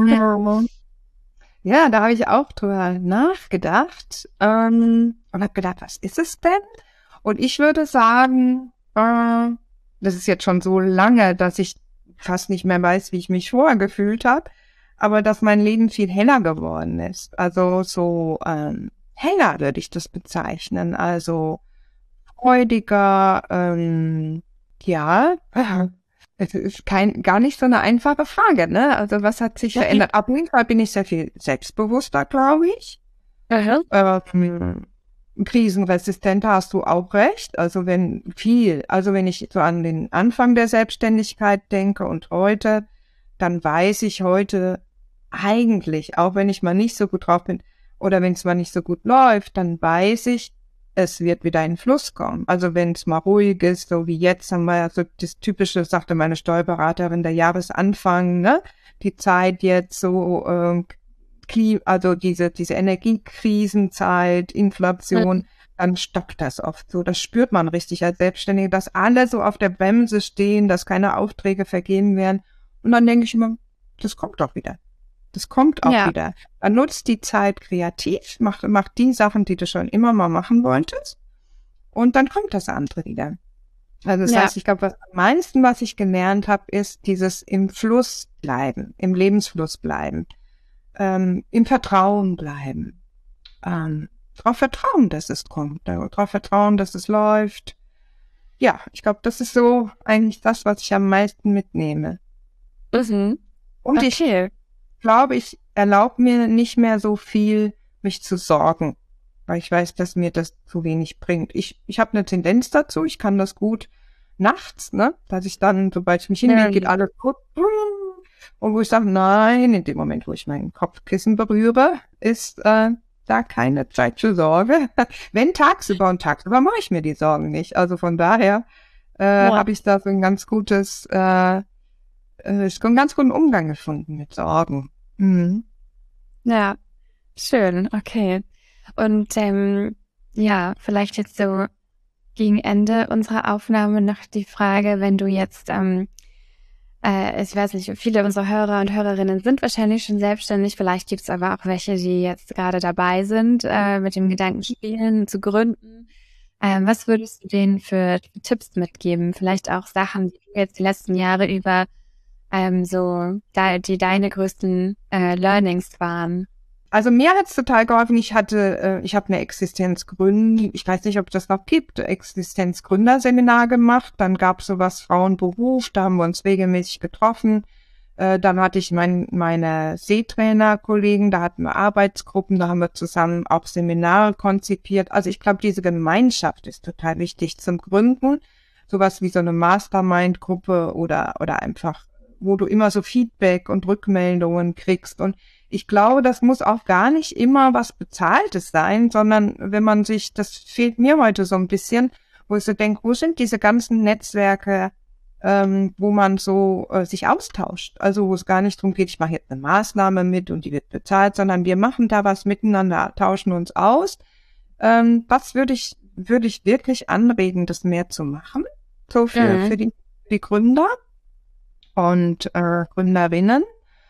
Ja, da habe ich auch drüber nachgedacht ähm, und habe gedacht, was ist es denn? Und ich würde sagen, äh, das ist jetzt schon so lange, dass ich fast nicht mehr weiß, wie ich mich vorher gefühlt habe, aber dass mein Leben viel heller geworden ist. Also so ähm, heller würde ich das bezeichnen. Also freudiger, ähm, ja, es ist kein, gar nicht so eine einfache Frage, ne? Also was hat sich Ja. verändert? Auf jeden Fall bin ich sehr viel selbstbewusster, glaube ich. Aha. Ähm, krisenresistenter hast du auch recht. Also wenn viel, also wenn ich so an den Anfang der Selbstständigkeit denke und heute, dann weiß ich heute eigentlich, auch wenn ich mal nicht so gut drauf bin oder wenn es mal nicht so gut läuft, dann weiß ich, es wird wieder in Fluss kommen. Also wenn es mal ruhig ist, so wie jetzt haben wir ja so das Typische, sagte meine Steuerberaterin, der Jahresanfang, ne? Die Zeit jetzt so, ähm, Kli- also diese, diese Energiekrisenzeit, Inflation, dann stockt das oft so. Das spürt man richtig als Selbstständige, dass alle so auf der Bremse stehen, dass keine Aufträge vergeben werden. Und dann denke ich immer, das kommt doch wieder. Das kommt auch Ja. wieder. Dann nutzt die Zeit kreativ, mach, mach die Sachen, die du schon immer mal machen wolltest. Und dann kommt das andere wieder. Also das Ja. heißt, ich glaube, was am meisten, was ich gelernt habe, ist dieses im Fluss bleiben, im Lebensfluss bleiben, ähm, im Vertrauen bleiben, ähm, darauf vertrauen, dass es kommt, darauf vertrauen, dass es läuft. ja, ich glaube, das ist so eigentlich das, was ich am meisten mitnehme. Mhm. Und Okay. ich glaube, ich erlaube mir nicht mehr so viel, mich zu sorgen, weil ich weiß, dass mir das zu wenig bringt. Ich, ich habe eine Tendenz dazu, ich kann das gut nachts, ne, dass ich dann, sobald ich mich hinlege, geht alles gut. Und wo ich sage, nein, in dem Moment, wo ich mein Kopfkissen berühre, ist äh, da keine Zeit für Sorge. Wenn tagsüber und tagsüber mache ich mir die Sorgen nicht. Also von daher äh, Ja. habe ich da so ein ganz gutes, äh, äh, ist einen ganz guten Umgang gefunden mit Sorgen. Mhm. Ja, schön, okay. Und ähm, ja, vielleicht jetzt so gegen Ende unserer Aufnahme noch die Frage, wenn du jetzt, ähm, äh, ich weiß nicht, viele unserer Hörer und Hörerinnen sind wahrscheinlich schon selbstständig, vielleicht gibt es aber auch welche, die jetzt gerade dabei sind, äh, mit dem Gedanken spielen, zu gründen. Ähm, was würdest du denen für Tipps mitgeben? Vielleicht auch Sachen, die du jetzt die letzten Jahre über ähm, so, da, die deine größten äh, Learnings waren. Also mir hat's total geholfen. Ich hatte, äh, ich habe eine Existenzgründung, ich weiß nicht, ob es das noch gibt, Existenzgründerseminar gemacht. Dann gab's sowas Frauenberuf, da haben wir uns regelmäßig getroffen. Äh, dann hatte ich mein, meine Seetrainerkollegen, da hatten wir Arbeitsgruppen, da haben wir zusammen auch Seminare konzipiert. Also ich glaube, diese Gemeinschaft ist total wichtig zum Gründen. Sowas wie so eine Mastermind-Gruppe oder oder einfach, wo du immer so Feedback und Rückmeldungen kriegst. Und ich glaube, das muss auch gar nicht immer was Bezahltes sein, sondern wenn man sich, das fehlt mir heute so ein bisschen, wo ich so denke, wo sind diese ganzen Netzwerke, ähm, wo man so äh, sich austauscht? Also wo es gar nicht darum geht, ich mache jetzt eine Maßnahme mit und die wird bezahlt, sondern wir machen da was miteinander, tauschen uns aus. Ähm, was würde ich, würde ich wirklich anregen, das mehr zu machen? So für, Mhm. für die, die Gründer und äh, Gründerinnen.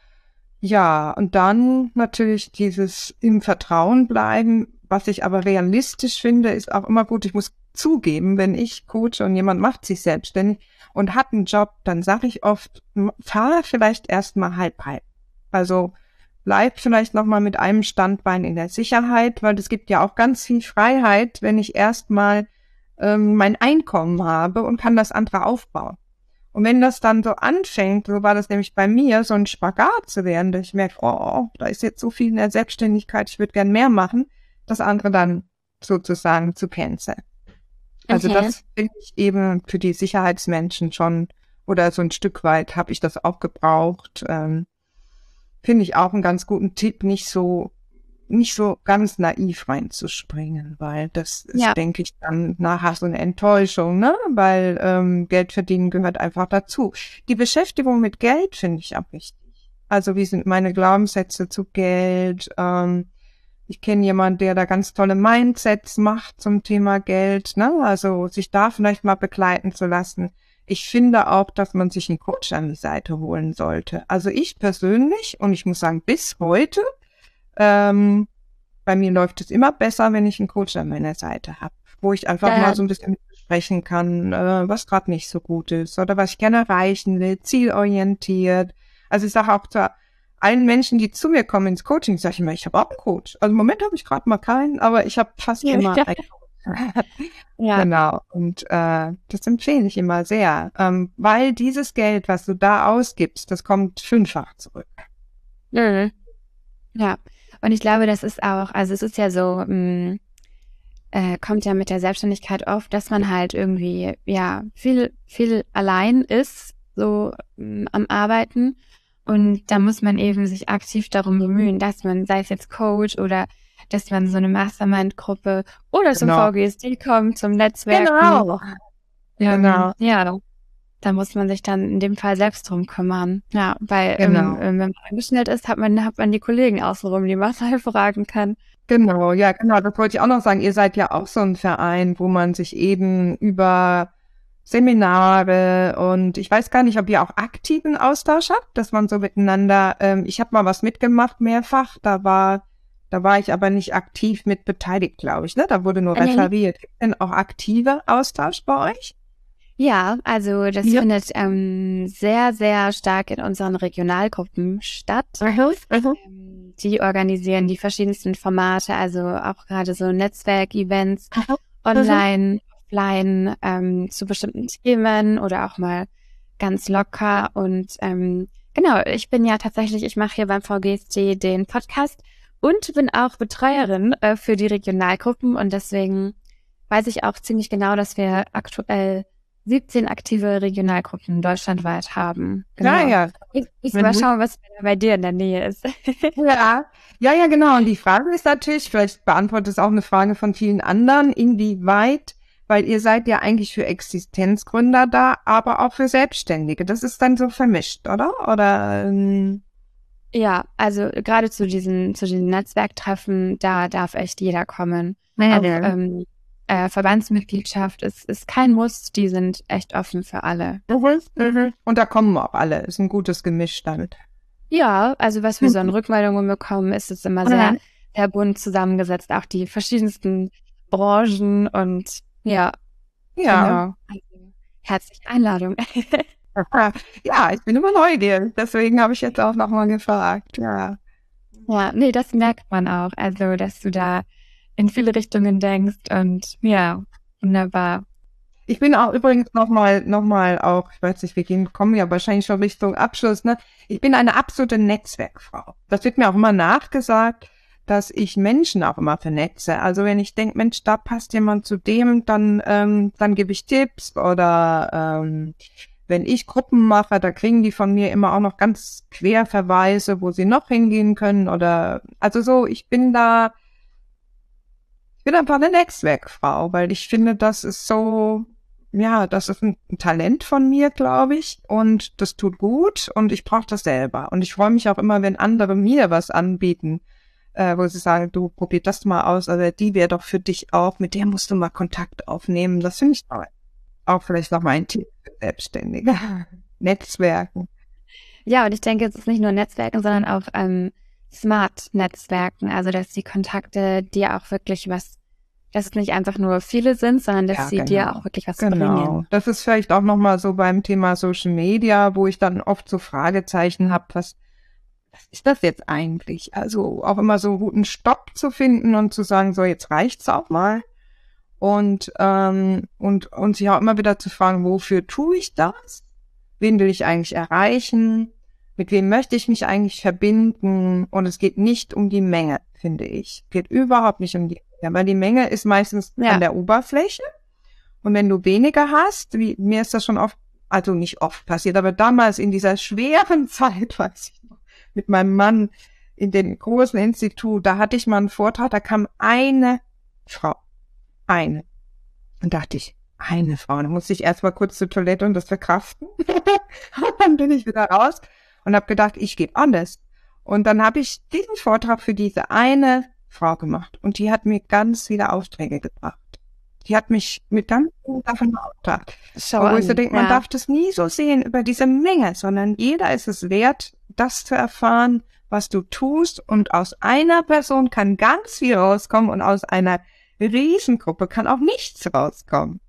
Ja, und dann natürlich dieses im Vertrauen bleiben, was ich aber realistisch finde, ist auch immer gut. Ich muss zugeben, wenn ich coache und jemand macht sich selbstständig und hat einen Job, dann sage ich oft, m- fahr vielleicht erstmal halb halb. Also bleib vielleicht nochmal mit einem Standbein in der Sicherheit, weil es gibt ja auch ganz viel Freiheit, wenn ich erstmal ähm, mein Einkommen habe und kann das andere aufbauen. Und wenn das dann so anfängt, so war das nämlich bei mir, so ein Spagat zu werden, dass ich merke, oh, da ist jetzt so viel in der Selbstständigkeit, ich würde gern mehr machen, das andere dann sozusagen zu canceln. Also Okay. das finde ich eben für die Sicherheitsmenschen schon, oder so ein Stück weit habe ich das auch gebraucht. Ähm, finde ich auch einen ganz guten Tipp, nicht so nicht so ganz naiv reinzuspringen, weil das ist, Ja. denke ich, dann nachher so eine Enttäuschung, ne? Weil ähm, Geld verdienen gehört einfach dazu. Die Beschäftigung mit Geld finde ich auch wichtig. Also wie sind meine Glaubenssätze zu Geld? Ähm, ich kenne jemanden, der da ganz tolle Mindsets macht zum Thema Geld, ne? Also sich da vielleicht mal begleiten zu lassen. Ich finde auch, dass man sich einen Coach an die Seite holen sollte. Also ich persönlich, und ich muss sagen, bis heute, ähm, bei mir läuft es immer besser, wenn ich einen Coach an meiner Seite habe, wo ich einfach Ja. mal so ein bisschen besprechen kann, äh, was gerade nicht so gut ist oder was ich gerne erreichen will, zielorientiert. Also ich sage auch zu allen Menschen, die zu mir kommen ins Coaching, sage ich immer, ich habe auch einen Coach. Also im Moment habe ich gerade mal keinen, aber ich habe fast Ja. immer einen Coach. Ja. Genau. Und äh, das empfehle ich immer sehr, ähm, weil dieses Geld, was du da ausgibst, das kommt fünffach zurück. Mhm. Ja. Und ich glaube, das ist auch, also es ist ja so, mh, äh, kommt ja mit der Selbstständigkeit oft, dass man halt irgendwie, ja, viel, viel allein ist, so mh, am Arbeiten. Und da muss man eben sich aktiv darum bemühen, dass man, sei es jetzt Coach oder dass man so eine Mastermind-Gruppe oder zum Genau. V G S D kommt, zum Netzwerken. Genau. Ähm, Genau. Ja, da muss man sich dann in dem Fall selbst drum kümmern. Ja, weil Genau. ähm, wenn man angestellt ist, hat man, hat man die Kollegen außenrum, die man mal fragen kann. Genau, ja, genau, das wollte ich auch noch sagen. Ihr seid ja auch so ein Verein, wo man sich eben über Seminare und ich weiß gar nicht, ob ihr auch aktiven Austausch habt, dass man so miteinander, ähm, ich habe mal was mitgemacht, mehrfach, da war, da war ich aber nicht aktiv mit beteiligt, glaube ich, ne? Da wurde nur Mhm. referiert. Gibt es denn auch aktive Austausch bei euch? Ja, also das Ja. findet ähm, sehr, sehr stark in unseren Regionalgruppen statt. Ähm, die organisieren die verschiedensten Formate, also auch gerade so Netzwerkevents online, offline ähm, zu bestimmten Themen oder auch mal ganz locker. Und ähm, genau, ich bin ja tatsächlich, ich mache hier beim V G S D den Podcast und bin auch Betreuerin äh, für die Regionalgruppen. Und deswegen weiß ich auch ziemlich genau, dass wir aktuell siebzehn aktive Regionalgruppen deutschlandweit haben. Genau. Ja, ja. Ich, ich Wenn mal du- schauen, was bei dir in der Nähe ist. Ja, ja, ja, genau. Und die Frage ist natürlich, vielleicht beantwortet es auch eine Frage von vielen anderen, inwieweit, weil ihr seid ja eigentlich für Existenzgründer da, aber auch für Selbstständige. Das ist dann so vermischt, oder? Oder ähm, Ja, also gerade zu diesen, zu den Netzwerktreffen, da darf echt jeder kommen. Ja, Auch ja. ähm, äh, Verbandsmitgliedschaft ist, ist kein Muss, die sind echt offen für alle. Mhm. Und da kommen auch alle. Ist ein gutes Gemisch dann. Ja, also was wir so an Rückmeldungen bekommen, ist es immer sehr, sehr bunt zusammengesetzt, auch die verschiedensten Branchen und ja, Ja. genau. Also, herzliche Einladung. Ja, ich bin immer neugierig. Deswegen habe ich jetzt auch nochmal gefragt. Ja. Ja, nee, das merkt man auch. Also, dass du da in viele Richtungen denkst und ja, wunderbar. Ich bin auch übrigens nochmal, noch mal auch, ich weiß nicht, wir gehen, kommen ja wahrscheinlich schon Richtung Abschluss, ne? Ich bin eine absolute Netzwerkfrau. Das wird mir auch immer nachgesagt, dass ich Menschen auch immer vernetze. Also wenn ich denke, Mensch, da passt jemand zu dem, dann, ähm, dann gebe ich Tipps oder ähm, wenn ich Gruppen mache, da kriegen die von mir immer auch noch ganz Querverweise, wo sie noch hingehen können oder, also so, ich bin da, ich bin einfach eine Netzwerkfrau, weil ich finde, das ist so, ja, das ist ein Talent von mir, glaube ich, und das tut gut und ich brauche das selber. Und ich freue mich auch immer, wenn andere mir was anbieten, äh, wo sie sagen, du probier das mal aus, also die wäre doch für dich auch, mit der musst du mal Kontakt aufnehmen. Das finde ich toll. Auch vielleicht noch mal ein Tipp für Selbstständige. Netzwerken. Ja, und ich denke, es ist nicht nur Netzwerken, sondern auch ähm, Smart-Netzwerken. Also, dass die Kontakte dir auch wirklich was, dass es nicht einfach nur viele sind, sondern dass Ja, sie genau. dir auch wirklich was Genau. bringen. Das ist vielleicht auch nochmal so beim Thema Social Media, wo ich dann oft so Fragezeichen habe, was, was ist das jetzt eigentlich? Also auch immer so einen guten Stopp zu finden und zu sagen, so jetzt reicht's auch mal. Und, ähm, und, und sich auch immer wieder zu fragen, wofür tue ich das? Wen will ich eigentlich erreichen? Mit wem möchte ich mich eigentlich verbinden? Und es geht nicht um die Menge, finde ich. Es geht überhaupt nicht um die Menge, weil die Menge ist meistens Ja. an der Oberfläche. Und wenn du weniger hast, wie mir ist das schon oft, also nicht oft passiert, aber damals in dieser schweren Zeit, weiß ich noch, mit meinem Mann in dem großen Institut, da hatte ich mal einen Vortrag, da kam eine Frau. Eine. Und dachte ich, eine Frau. Dann musste ich erst mal kurz zur Toilette und das verkraften. Und dann bin ich wieder raus und habe gedacht, ich gebe alles. Und dann habe ich diesen Vortrag für diese eine Frau gemacht. Und die hat mir ganz viele Aufträge gebracht. Die hat mich mit ganz vielen Sachen beauftragt. Schau Wo ich so an, denke, man ja. darf das nie so sehen über diese Menge, sondern jeder ist es wert, das zu erfahren, was du tust. Und aus einer Person kann ganz viel rauskommen und aus einer Riesengruppe kann auch nichts rauskommen.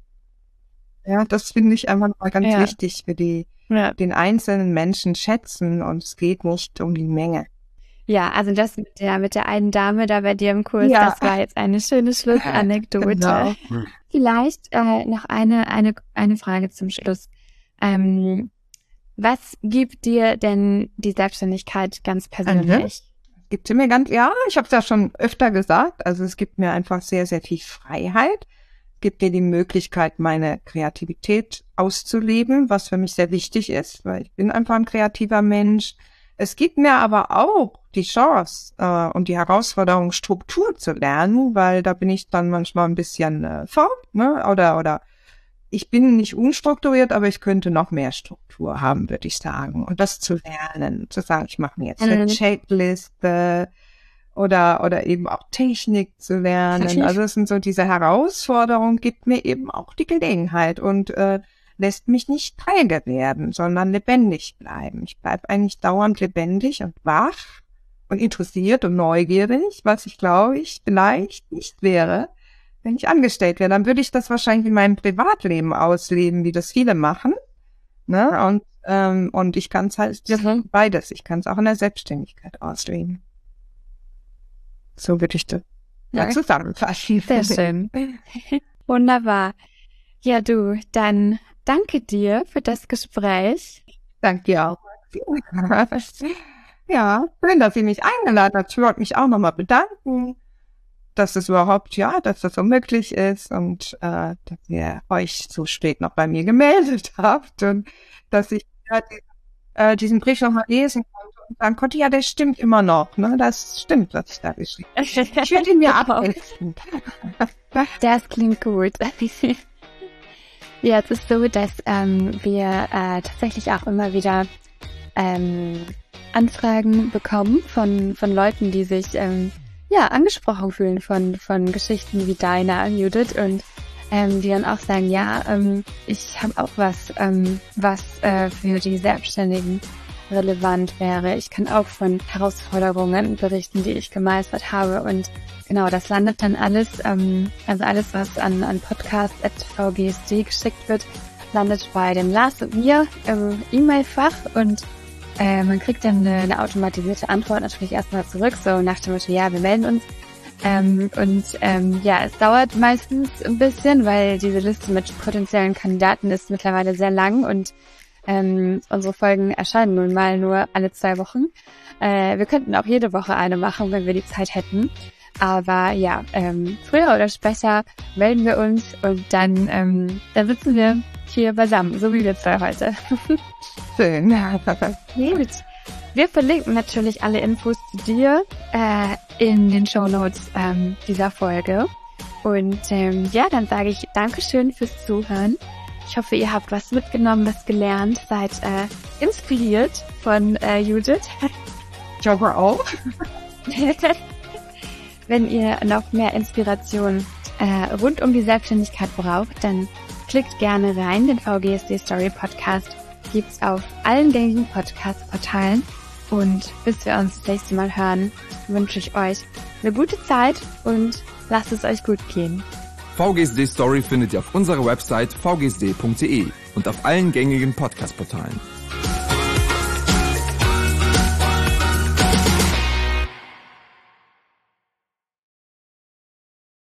Ja, das finde ich einfach mal ganz Ja. wichtig für die, Ja. den einzelnen Menschen schätzen und es geht nicht um die Menge. Ja, also das mit der, mit der einen Dame da bei dir im Kurs, Ja. das war jetzt eine schöne Schlussanekdote. Genau. Vielleicht äh, noch eine, eine, eine Frage zum Schluss. Ähm, was gibt dir denn die Selbstständigkeit ganz persönlich? Gibt sie mir ganz, ja, ich habe es ja schon öfter gesagt, also es gibt mir einfach sehr, sehr viel Freiheit, gibt mir die Möglichkeit, meine Kreativität auszuleben, was für mich sehr wichtig ist, weil ich bin einfach ein kreativer Mensch. Es gibt mir aber auch die Chance äh, und die Herausforderung, Struktur zu lernen, weil da bin ich dann manchmal ein bisschen äh, faul, ne, oder, oder ich bin nicht unstrukturiert, aber ich könnte noch mehr Struktur haben, würde ich sagen. Und das zu lernen, zu sagen, ich mache mir jetzt eine Mhm. Checkliste oder oder eben auch Technik zu lernen. Also es sind so diese Herausforderungen, gibt mir eben auch die Gelegenheit und äh, lässt mich nicht träge werden, sondern lebendig bleiben. Ich bleibe eigentlich dauernd lebendig und wach und interessiert und neugierig, was ich glaube ich vielleicht nicht wäre, wenn ich angestellt wäre. Dann würde ich das wahrscheinlich in meinem Privatleben ausleben, wie das viele machen. Ne? Und, ähm, und ich kann es halt Mhm. beides. Ich kann es auch in der Selbstständigkeit ausleben. So würde ich das Ja. ja. zusammenfassen. Sehr schön. Wunderbar. Ja, du, dann danke dir für das Gespräch. Danke dir auch. Ja, schön, dass ihr mich eingeladen habt. Ich wollte mich auch nochmal bedanken, dass es überhaupt, ja, dass das so möglich ist und äh, dass ihr euch so spät noch bei mir gemeldet habt und dass ich ja, die, äh, diesen Brief nochmal lesen konnte und sagen konnte, ja, der stimmt immer noch, ne? Das stimmt, was ich da geschrieben habe. Ich werde ihn mir abhelfen. Das klingt gut. Ja, es ist so, dass ähm, wir äh, tatsächlich auch immer wieder ähm, Anfragen bekommen von von Leuten, die sich ähm, ja angesprochen fühlen von von Geschichten wie deiner, Judith, und ähm, die dann auch sagen, ja, ähm, ich habe auch was, ähm, was äh, für die Selbstständigen relevant wäre. Ich kann auch von Herausforderungen berichten, die ich gemeistert habe, und genau, das landet dann alles, ähm, also alles, was an an podcast at v g s d geschickt wird, landet bei dem Lars und mir im E-Mail-Fach, und Äh, man kriegt dann eine, eine automatisierte Antwort natürlich erstmal zurück, so nach dem Motto, ja, wir melden uns. Ähm, und ähm, ja, es dauert meistens ein bisschen, weil diese Liste mit potenziellen Kandidaten ist mittlerweile sehr lang, und ähm, unsere Folgen erscheinen nun mal nur alle zwei Wochen. Äh, wir könnten auch jede Woche eine machen, wenn wir die Zeit hätten. Aber ja, ähm, früher oder später melden wir uns, und dann, ähm, dann sitzen wir hier beisammen, so wie wir zwei heute. Schön. Gut. Wir verlinken natürlich alle Infos zu dir äh, in den Shownotes ähm, dieser Folge. Und ähm, ja, dann sage ich Dankeschön fürs Zuhören. Ich hoffe, ihr habt was mitgenommen, was gelernt, seid äh, inspiriert von äh, Judith. Ich hoffe auch. Wenn ihr noch mehr Inspiration äh, rund um die Selbstständigkeit braucht, dann klickt gerne rein. Den V G S D Story Podcast gibt's auf allen gängigen Podcast-Portalen. Und bis wir uns das nächste Mal hören, wünsche ich euch eine gute Zeit und lasst es euch gut gehen. V G S D Story findet ihr auf unserer Website v g s d punkt d e und auf allen gängigen Podcast-Portalen.